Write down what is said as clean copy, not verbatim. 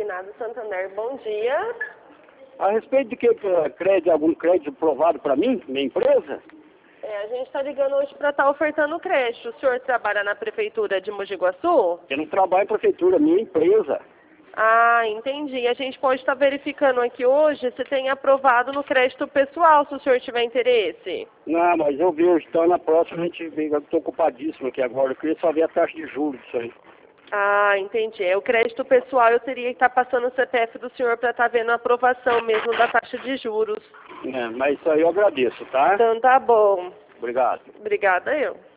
Consignado Santander, bom dia. A respeito de que crédito, algum crédito aprovado para mim, minha empresa? A gente está ligando hoje para estar ofertando crédito. O senhor trabalha na prefeitura de Mogi Guaçu? Eu não trabalho em prefeitura, minha empresa. Ah, entendi. A gente pode estar verificando aqui hoje se tem aprovado no crédito pessoal, se o senhor tiver interesse. Não, mas eu vejo, então na próxima a gente vê, eu estou ocupadíssimo aqui agora, eu queria só ver a taxa de juros disso aí. Ah, entendi. O crédito pessoal eu teria que estar passando o CPF do senhor para estar vendo a aprovação mesmo da taxa de juros. Mas isso aí eu agradeço, tá? Então tá bom. Obrigado. Obrigada eu.